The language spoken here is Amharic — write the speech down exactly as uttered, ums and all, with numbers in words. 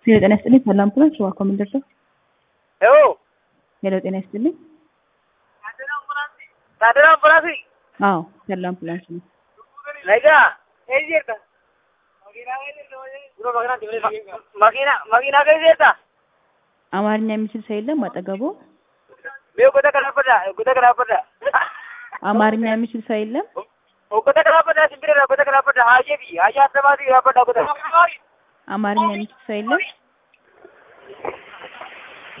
ሄሎ ጤና ይስጥልኝ ሰላም ፕላስ ዋ ኮሜንደር ሰው ሄሎ ሄሎ ጤና ይስጥልኝ ታደራ አምቡላንስ አዎ ሰላም ፕላስ ነው ለጋ እዚርታ መኪና መኪና ከይዘታ አማርኛ የሚችል ሰው የለም አጠገቡ ሜው ኮተ ከራበዳ ኮተ ከራበዳ አማርኛ የሚችል ሰው የለም ኮተ ከራበዳ ሲብረ ኮተ ከራበዳ ሀጀቢ ሀጃ ተባዲ ከራበዳ ኮተ አማርኛ የሚችል ሰው የለም